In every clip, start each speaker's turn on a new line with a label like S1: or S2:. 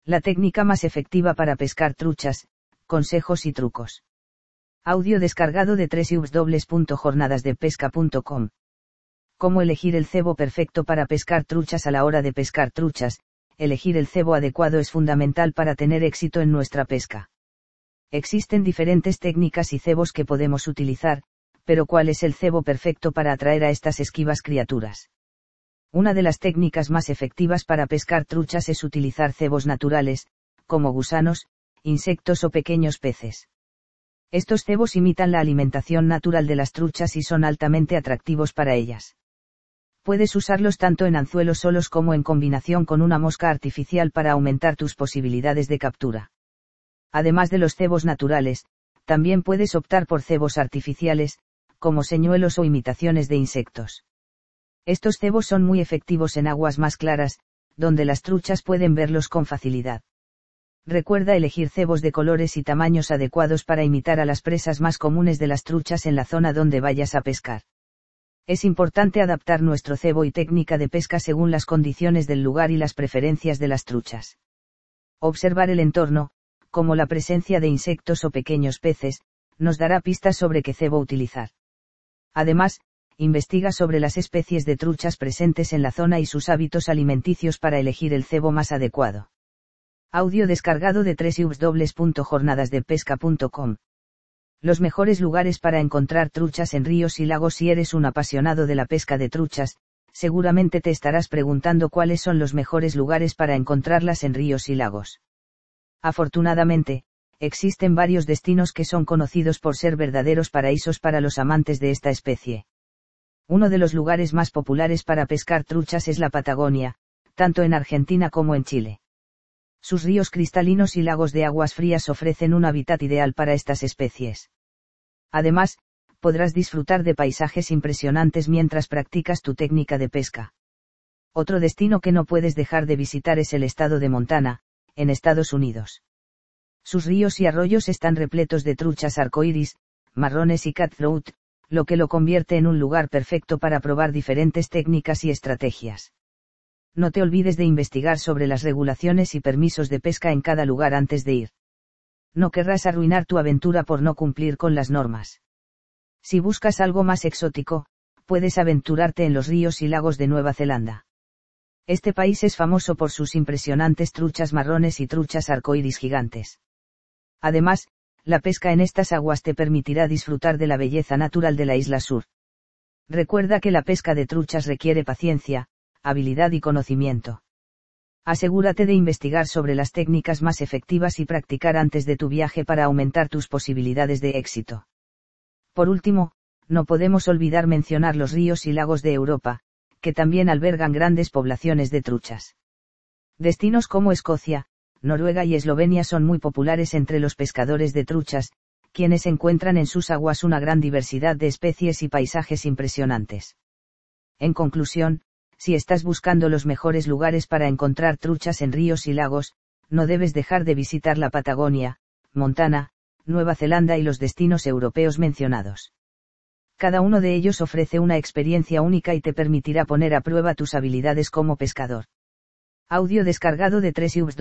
S1: La técnica más efectiva para pescar truchas, consejos y trucos. Audio descargado de www.jornadasdepesca.com. Cómo elegir el cebo perfecto para pescar truchas. A la hora de pescar truchas, elegir el cebo adecuado es fundamental para tener éxito en nuestra pesca. Existen diferentes técnicas y cebos que podemos utilizar, pero ¿cuál es el cebo perfecto para atraer a estas esquivas criaturas? Una de las técnicas más efectivas para pescar truchas es utilizar cebos naturales, como gusanos, insectos o pequeños peces. Estos cebos imitan la alimentación natural de las truchas y son altamente atractivos para ellas. Puedes usarlos tanto en anzuelos solos como en combinación con una mosca artificial para aumentar tus posibilidades de captura. Además de los cebos naturales, también puedes optar por cebos artificiales, como señuelos o imitaciones de insectos. Estos cebos son muy efectivos en aguas más claras, donde las truchas pueden verlos con facilidad. Recuerda elegir cebos de colores y tamaños adecuados para imitar a las presas más comunes de las truchas en la zona donde vayas a pescar. Es importante adaptar nuestro cebo y técnica de pesca según las condiciones del lugar y las preferencias de las truchas. Observar el entorno, como la presencia de insectos o pequeños peces, nos dará pistas sobre qué cebo utilizar. Además, investiga sobre las especies de truchas presentes en la zona y sus hábitos alimenticios para elegir el cebo más adecuado. Audio descargado de www.jornadasdepesca.com. Los mejores lugares para encontrar truchas en ríos y lagos. Si eres un apasionado de la pesca de truchas, seguramente te estarás preguntando cuáles son los mejores lugares para encontrarlas en ríos y lagos. Afortunadamente, existen varios destinos que son conocidos por ser verdaderos paraísos para los amantes de esta especie. Uno de los lugares más populares para pescar truchas es la Patagonia, tanto en Argentina como en Chile. Sus ríos cristalinos y lagos de aguas frías ofrecen un hábitat ideal para estas especies. Además, podrás disfrutar de paisajes impresionantes mientras practicas tu técnica de pesca. Otro destino que no puedes dejar de visitar es el estado de Montana, en Estados Unidos. Sus ríos y arroyos están repletos de truchas arcoíris, marrones y cutthroat, lo que lo convierte en un lugar perfecto para probar diferentes técnicas y estrategias. No te olvides de investigar sobre las regulaciones y permisos de pesca en cada lugar antes de ir. No querrás arruinar tu aventura por no cumplir con las normas. Si buscas algo más exótico, puedes aventurarte en los ríos y lagos de Nueva Zelanda. Este país es famoso por sus impresionantes truchas marrones y truchas arcoíris gigantes. Además, la pesca en estas aguas te permitirá disfrutar de la belleza natural de la isla sur. Recuerda que la pesca de truchas requiere paciencia, habilidad y conocimiento. Asegúrate de investigar sobre las técnicas más efectivas y practicar antes de tu viaje para aumentar tus posibilidades de éxito. Por último, no podemos olvidar mencionar los ríos y lagos de Europa, que también albergan grandes poblaciones de truchas. Destinos como Escocia, Noruega y Eslovenia son muy populares entre los pescadores de truchas, quienes encuentran en sus aguas una gran diversidad de especies y paisajes impresionantes. En conclusión, si estás buscando los mejores lugares para encontrar truchas en ríos y lagos, no debes dejar de visitar la Patagonia, Montana, Nueva Zelanda y los destinos europeos mencionados. Cada uno de ellos ofrece una experiencia única y te permitirá poner a prueba tus habilidades como pescador. Audio descargado de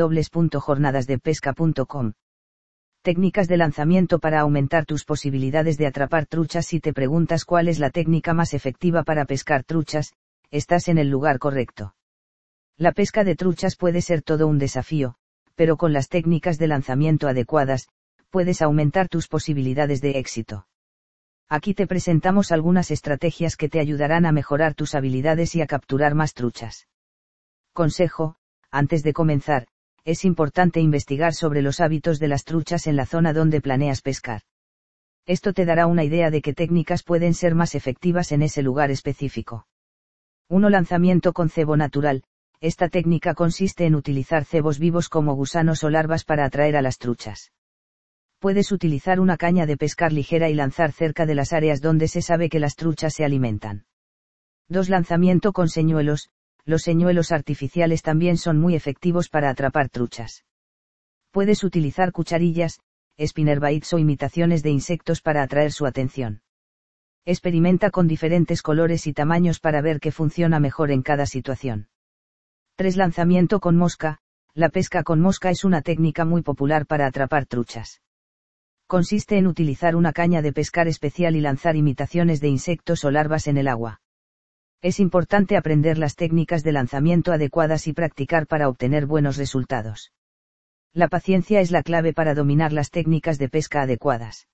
S1: www.jornadasdepesca.com. Técnicas de lanzamiento para aumentar tus posibilidades de atrapar truchas. Si te preguntas cuál es la técnica más efectiva para pescar truchas, estás en el lugar correcto. La pesca de truchas puede ser todo un desafío, pero con las técnicas de lanzamiento adecuadas, puedes aumentar tus posibilidades de éxito. Aquí te presentamos algunas estrategias que te ayudarán a mejorar tus habilidades y a capturar más truchas. Consejo: antes de comenzar, es importante investigar sobre los hábitos de las truchas en la zona donde planeas pescar. Esto te dará una idea de qué técnicas pueden ser más efectivas en ese lugar específico. 1. Lanzamiento con cebo natural. Esta técnica consiste en utilizar cebos vivos como gusanos o larvas para atraer a las truchas. Puedes utilizar una caña de pescar ligera y lanzar cerca de las áreas donde se sabe que las truchas se alimentan. 2. Lanzamiento con señuelos. Los señuelos artificiales también son muy efectivos para atrapar truchas. Puedes utilizar cucharillas, spinnerbaits o imitaciones de insectos para atraer su atención. Experimenta con diferentes colores y tamaños para ver qué funciona mejor en cada situación. 3. Lanzamiento con mosca. La pesca con mosca es una técnica muy popular para atrapar truchas. Consiste en utilizar una caña de pescar especial y lanzar imitaciones de insectos o larvas en el agua. Es importante aprender las técnicas de lanzamiento adecuadas y practicar para obtener buenos resultados. La paciencia es la clave para dominar las técnicas de pesca adecuadas.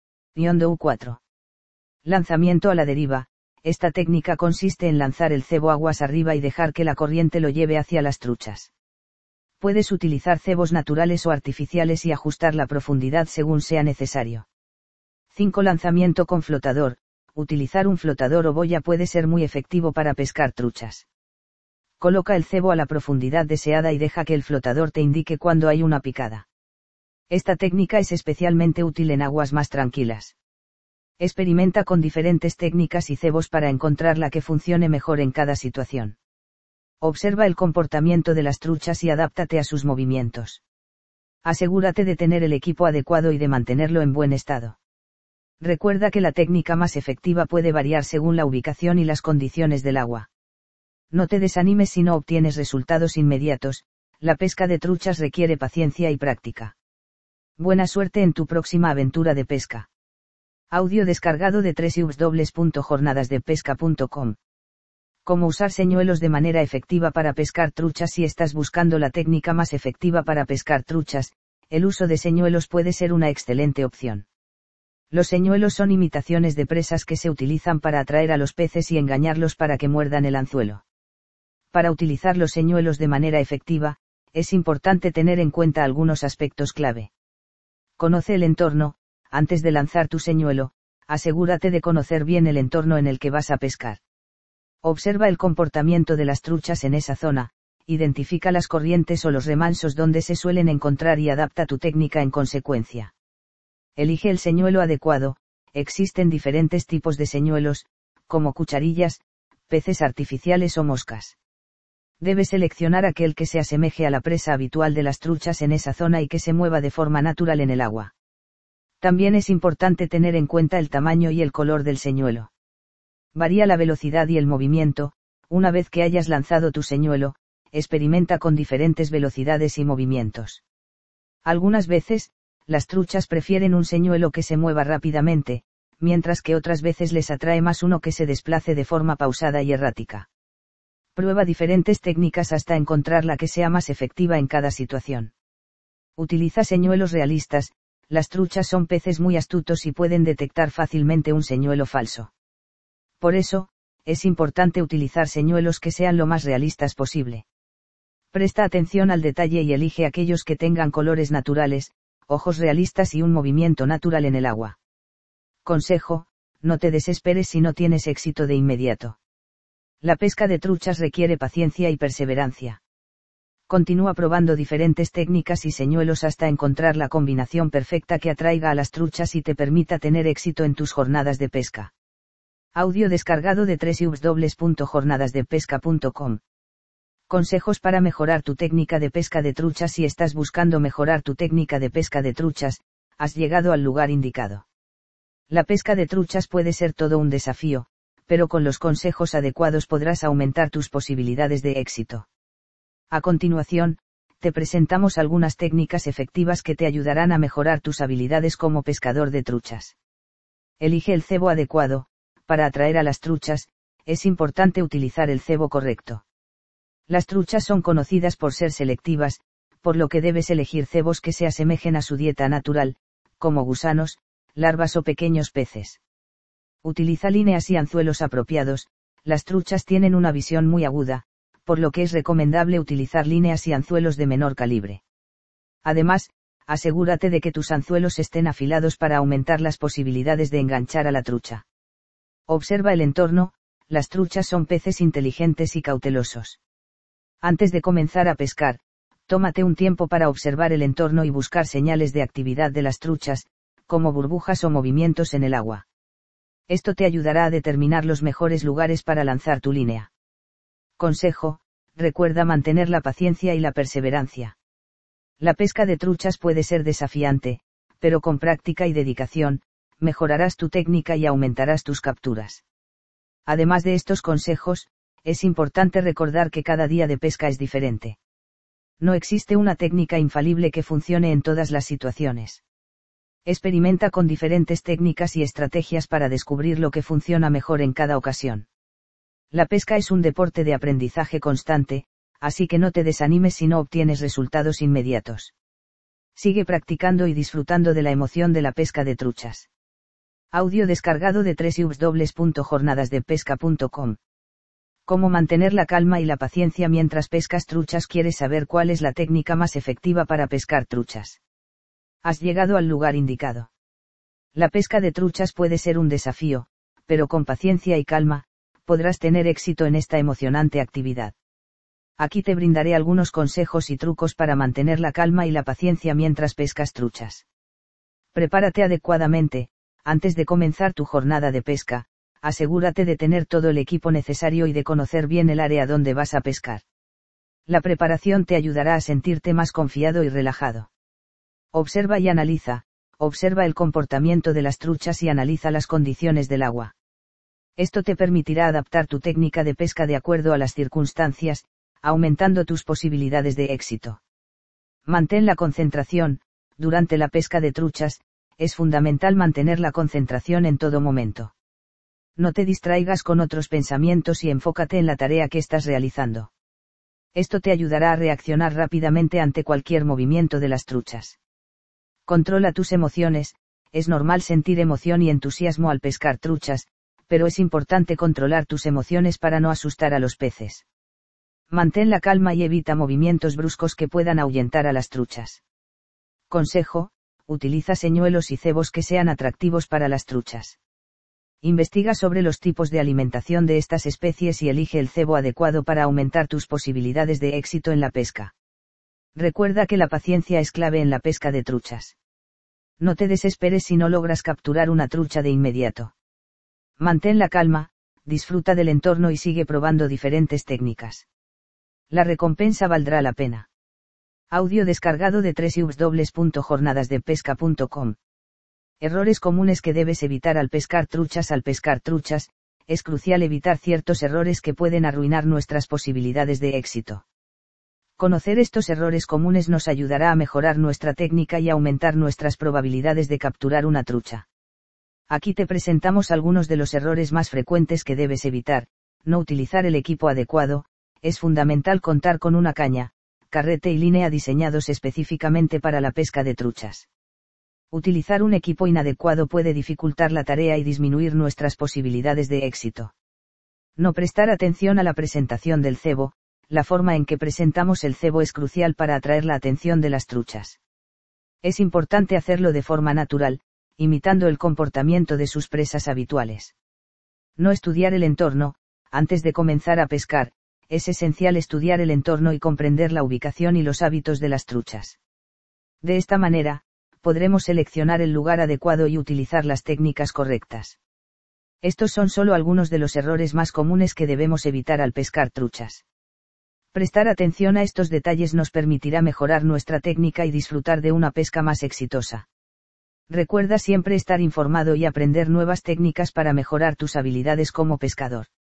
S1: U4. Lanzamiento a la deriva. Esta técnica consiste en lanzar el cebo aguas arriba y dejar que la corriente lo lleve hacia las truchas. Puedes utilizar cebos naturales o artificiales y ajustar la profundidad según sea necesario. 5. Lanzamiento con flotador. Utilizar un flotador o boya puede ser muy efectivo para pescar truchas. Coloca el cebo a la profundidad deseada y deja que el flotador te indique cuando hay una picada. Esta técnica es especialmente útil en aguas más tranquilas. Experimenta con diferentes técnicas y cebos para encontrar la que funcione mejor en cada situación. Observa el comportamiento de las truchas y adáptate a sus movimientos. Asegúrate de tener el equipo adecuado y de mantenerlo en buen estado. Recuerda que la técnica más efectiva puede variar según la ubicación y las condiciones del agua. No te desanimes si no obtienes resultados inmediatos, la pesca de truchas requiere paciencia y práctica. Buena suerte en tu próxima aventura de pesca. Audio descargado de www.jornadasdepesca.com. Cómo usar señuelos de manera efectiva para pescar truchas. Si estás buscando la técnica más efectiva para pescar truchas, el uso de señuelos puede ser una excelente opción. Los señuelos son imitaciones de presas que se utilizan para atraer a los peces y engañarlos para que muerdan el anzuelo. Para utilizar los señuelos de manera efectiva, es importante tener en cuenta algunos aspectos clave. Conoce el entorno. Antes de lanzar tu señuelo, asegúrate de conocer bien el entorno en el que vas a pescar. Observa el comportamiento de las truchas en esa zona, identifica las corrientes o los remansos donde se suelen encontrar y adapta tu técnica en consecuencia. Elige el señuelo adecuado. Existen diferentes tipos de señuelos, como cucharillas, peces artificiales o moscas. Debes seleccionar aquel que se asemeje a la presa habitual de las truchas en esa zona y que se mueva de forma natural en el agua. También es importante tener en cuenta el tamaño y el color del señuelo. Varía la velocidad y el movimiento. Una vez que hayas lanzado tu señuelo, experimenta con diferentes velocidades y movimientos. Algunas veces, las truchas prefieren un señuelo que se mueva rápidamente, mientras que otras veces les atrae más uno que se desplace de forma pausada y errática. Prueba diferentes técnicas hasta encontrar la que sea más efectiva en cada situación. Utiliza señuelos realistas. Las truchas son peces muy astutos y pueden detectar fácilmente un señuelo falso. Por eso, es importante utilizar señuelos que sean lo más realistas posible. Presta atención al detalle y elige aquellos que tengan colores naturales, ojos realistas y un movimiento natural en el agua. Consejo: no te desesperes si no tienes éxito de inmediato. La pesca de truchas requiere paciencia y perseverancia. Continúa probando diferentes técnicas y señuelos hasta encontrar la combinación perfecta que atraiga a las truchas y te permita tener éxito en tus jornadas de pesca. Audio descargado de www.jornadasdepesca.com. Consejos para mejorar tu técnica de pesca de truchas. Si estás buscando mejorar tu técnica de pesca de truchas, has llegado al lugar indicado. La pesca de truchas puede ser todo un desafío, pero con los consejos adecuados podrás aumentar tus posibilidades de éxito. A continuación, te presentamos algunas técnicas efectivas que te ayudarán a mejorar tus habilidades como pescador de truchas. Elige el cebo adecuado. Para atraer a las truchas, es importante utilizar el cebo correcto. Las truchas son conocidas por ser selectivas, por lo que debes elegir cebos que se asemejen a su dieta natural, como gusanos, larvas o pequeños peces. Utiliza líneas y anzuelos apropiados. Las truchas tienen una visión muy aguda, por lo que es recomendable utilizar líneas y anzuelos de menor calibre. Además, asegúrate de que tus anzuelos estén afilados para aumentar las posibilidades de enganchar a la trucha. Observa el entorno. Las truchas son peces inteligentes y cautelosos. Antes de comenzar a pescar, tómate un tiempo para observar el entorno y buscar señales de actividad de las truchas, como burbujas o movimientos en el agua. Esto te ayudará a determinar los mejores lugares para lanzar tu línea. Consejo: recuerda mantener la paciencia y la perseverancia. La pesca de truchas puede ser desafiante, pero con práctica y dedicación, mejorarás tu técnica y aumentarás tus capturas. Además de estos consejos, es importante recordar que cada día de pesca es diferente. No existe una técnica infalible que funcione en todas las situaciones. Experimenta con diferentes técnicas y estrategias para descubrir lo que funciona mejor en cada ocasión. La pesca es un deporte de aprendizaje constante, así que no te desanimes si no obtienes resultados inmediatos. Sigue practicando y disfrutando de la emoción de la pesca de truchas. Audio descargado de www.jornadasdepesca.com. ¿Cómo mantener la calma y la paciencia mientras pescas truchas? ¿Quieres saber cuál es la técnica más efectiva para pescar truchas? Has llegado al lugar indicado. La pesca de truchas puede ser un desafío, pero con paciencia y calma, podrás tener éxito en esta emocionante actividad. Aquí te brindaré algunos consejos y trucos para mantener la calma y la paciencia mientras pescas truchas. Prepárate adecuadamente. Antes de comenzar tu jornada de pesca, asegúrate de tener todo el equipo necesario y de conocer bien el área donde vas a pescar. La preparación te ayudará a sentirte más confiado y relajado. Observa y analiza, observa el comportamiento de las truchas y analiza las condiciones del agua. Esto te permitirá adaptar tu técnica de pesca de acuerdo a las circunstancias, aumentando tus posibilidades de éxito. Mantén la concentración. Durante la pesca de truchas, es fundamental mantener la concentración en todo momento. No te distraigas con otros pensamientos y enfócate en la tarea que estás realizando. Esto te ayudará a reaccionar rápidamente ante cualquier movimiento de las truchas. Controla tus emociones. Es normal sentir emoción y entusiasmo al pescar truchas, pero es importante controlar tus emociones para no asustar a los peces. Mantén la calma y evita movimientos bruscos que puedan ahuyentar a las truchas. Consejo: utiliza señuelos y cebos que sean atractivos para las truchas. Investiga sobre los tipos de alimentación de estas especies y elige el cebo adecuado para aumentar tus posibilidades de éxito en la pesca. Recuerda que la paciencia es clave en la pesca de truchas. No te desesperes si no logras capturar una trucha de inmediato. Mantén la calma, disfruta del entorno y sigue probando diferentes técnicas. La recompensa valdrá la pena. Audio descargado de www.jornadasdepesca.com. Errores comunes que debes evitar al pescar truchas. Al pescar truchas, es crucial evitar ciertos errores que pueden arruinar nuestras posibilidades de éxito. Conocer estos errores comunes nos ayudará a mejorar nuestra técnica y aumentar nuestras probabilidades de capturar una trucha. Aquí te presentamos algunos de los errores más frecuentes que debes evitar. No utilizar el equipo adecuado. Es fundamental contar con una caña, carrete y línea diseñados específicamente para la pesca de truchas. Utilizar un equipo inadecuado puede dificultar la tarea y disminuir nuestras posibilidades de éxito. No prestar atención a la presentación del cebo. La forma en que presentamos el cebo es crucial para atraer la atención de las truchas. Es importante hacerlo de forma natural, imitando el comportamiento de sus presas habituales. No estudiar el entorno. Antes de comenzar a pescar, es esencial estudiar el entorno y comprender la ubicación y los hábitos de las truchas. De esta manera, podremos seleccionar el lugar adecuado y utilizar las técnicas correctas. Estos son solo algunos de los errores más comunes que debemos evitar al pescar truchas. Prestar atención a estos detalles nos permitirá mejorar nuestra técnica y disfrutar de una pesca más exitosa. Recuerda siempre estar informado y aprender nuevas técnicas para mejorar tus habilidades como pescador.